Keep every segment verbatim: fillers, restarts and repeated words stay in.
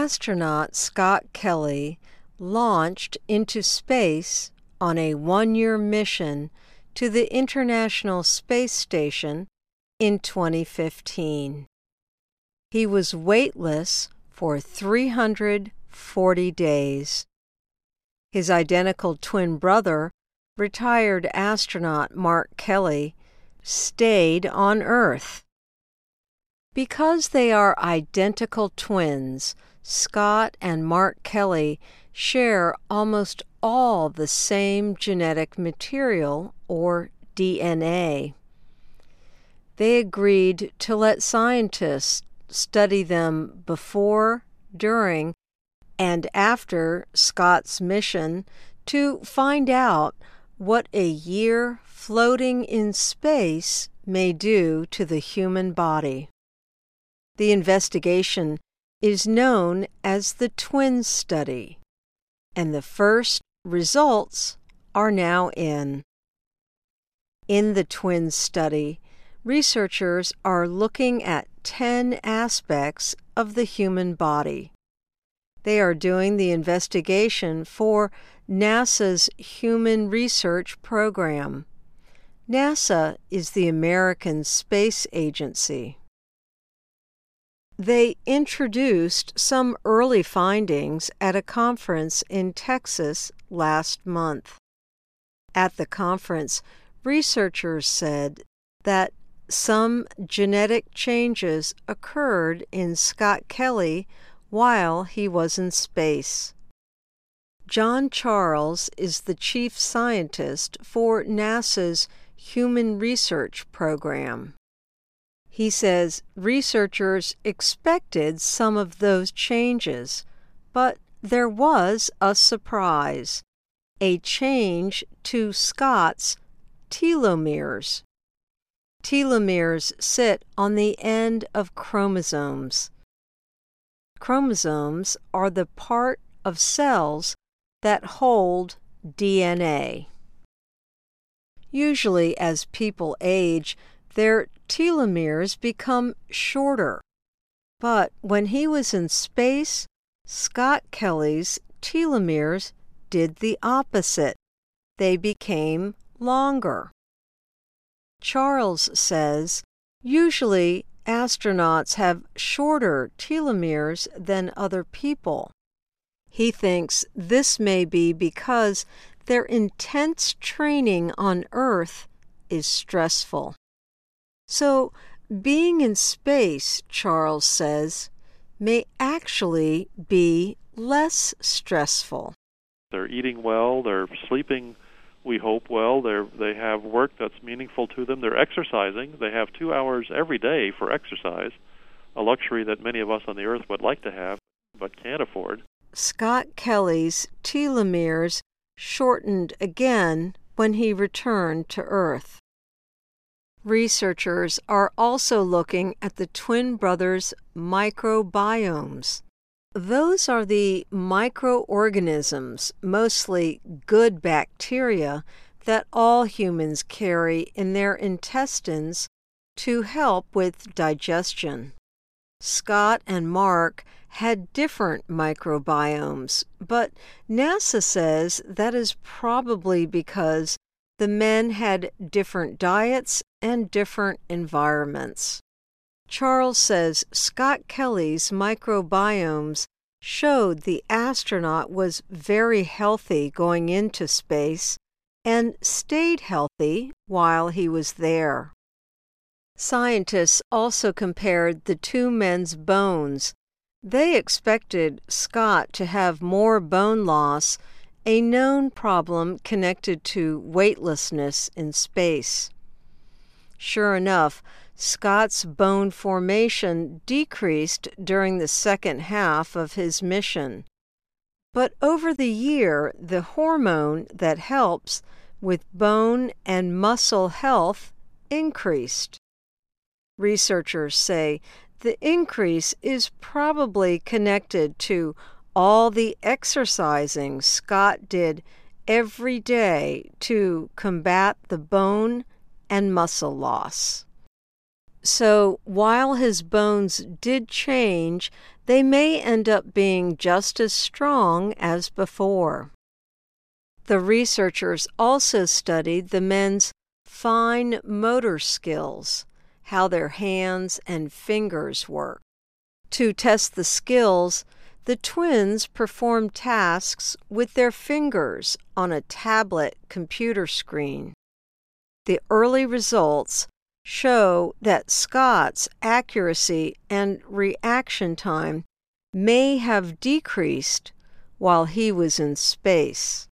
astronaut Scott Kelly launched into space on a one-year mission to the International Space Station in twenty fifteen. He was weightless for three hundred forty days. His identical twin brother, retired astronaut Mark Kelly, stayed on Earth. Because they are identical twins, Scott and Mark Kelly share almost all the same genetic material, or D N A. They agreed to let scientists study them before, during, and after Scott's mission to find out what a year floating in space may do to the human body. The investigation is known as the Twin Study, and the first results are now in. In the Twin Study, researchers are looking at ten aspects of the human body. They are doing the investigation for NASA's Human Research Program. NASA is the American Space Agency. They introduced some early findings at a conference in Texas last month. At the conference, researchers said that some genetic changes occurred in Scott Kelly while he was in space. John Charles is the chief scientist for NASA's Human Research Program. He says researchers expected some of those changes, but there was a surprise, a change to Scott's telomeres. Telomeres sit on the end of chromosomes. Chromosomes are the part of cells that hold D N A. Usually, as people age, their telomeres become shorter. But when he was in space, Scott Kelly's telomeres did the opposite. They became longer. Charles says, usually astronauts have shorter telomeres than other people. He thinks this may be because their intense training on Earth is stressful. So, being in space, Charles says, may actually be less stressful. They're eating well, they're sleeping, we hope, well, they're, they have work that's meaningful to them, they're exercising, they have two hours every day for exercise, a luxury that many of us on the Earth would like to have, but can't afford. Scott Kelly's telomeres shortened again when he returned to Earth. Researchers are also looking at the twin brothers' microbiomes. Those are the microorganisms, mostly good bacteria, that all humans carry in their intestines to help with digestion. Scott and Mark had different microbiomes, but NASA says that is probably because the men had different diets and different environments. Charles says Scott Kelly's microbiomes showed the astronaut was very healthy going into space and stayed healthy while he was there. Scientists also compared the two men's bones. They expected Scott to have more bone loss, a known problem connected to weightlessness in space. Sure enough, Scott's bone formation decreased during the second half of his mission. But over the year, the hormone that helps with bone and muscle health increased. Researchers say the increase is probably connected to all the exercising Scott did every day to combat the bone and muscle loss. So while his bones did change, they may end up being just as strong as before. The researchers also studied the men's fine motor skills, how their hands and fingers work. To test the skills, the twins performed tasks with their fingers on a tablet computer screen. The early results show that Scott's accuracy and reaction time may have decreased while he was in space.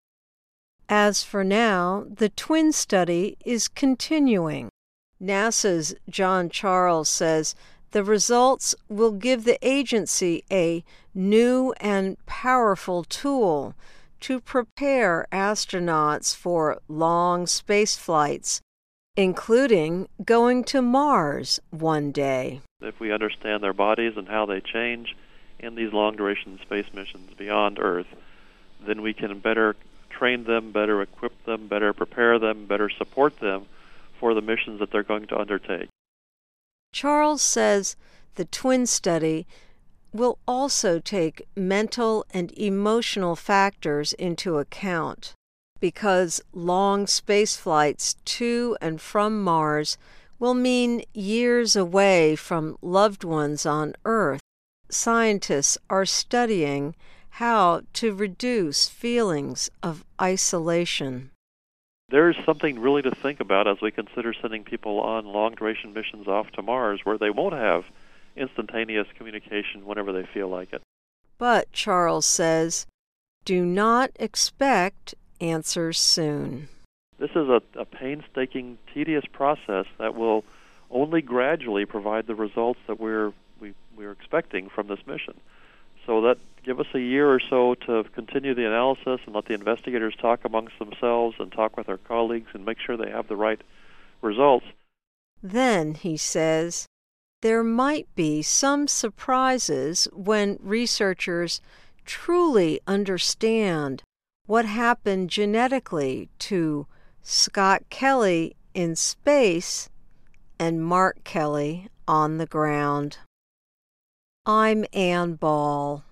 As for now, the twin study is continuing. NASA's John Charles says the results will give the agency a new and powerful tool to prepare astronauts for long space flights, including going to Mars one day. If we understand their bodies and how they change in these long-duration space missions beyond Earth, then we can better train them, better equip them, better prepare them, better support them for the missions that they're going to undertake. Charles says the twin study will also take mental and emotional factors into account, because long space flights to and from Mars will mean years away from loved ones on Earth. Scientists are studying how to reduce feelings of isolation. There's something really to think about as we consider sending people on long-duration missions off to Mars where they won't have instantaneous communication whenever they feel like it. But, Charles says, do not expect answers soon. This is a, a painstaking, tedious process that will only gradually provide the results that we're we, we're expecting from this mission. So that give us a year or so to continue the analysis and let the investigators talk amongst themselves and talk with our colleagues and make sure they have the right results. Then, he says, there might be some surprises when researchers truly understand what happened genetically to Scott Kelly in space and Mark Kelly on the ground. I'm Ann Ball.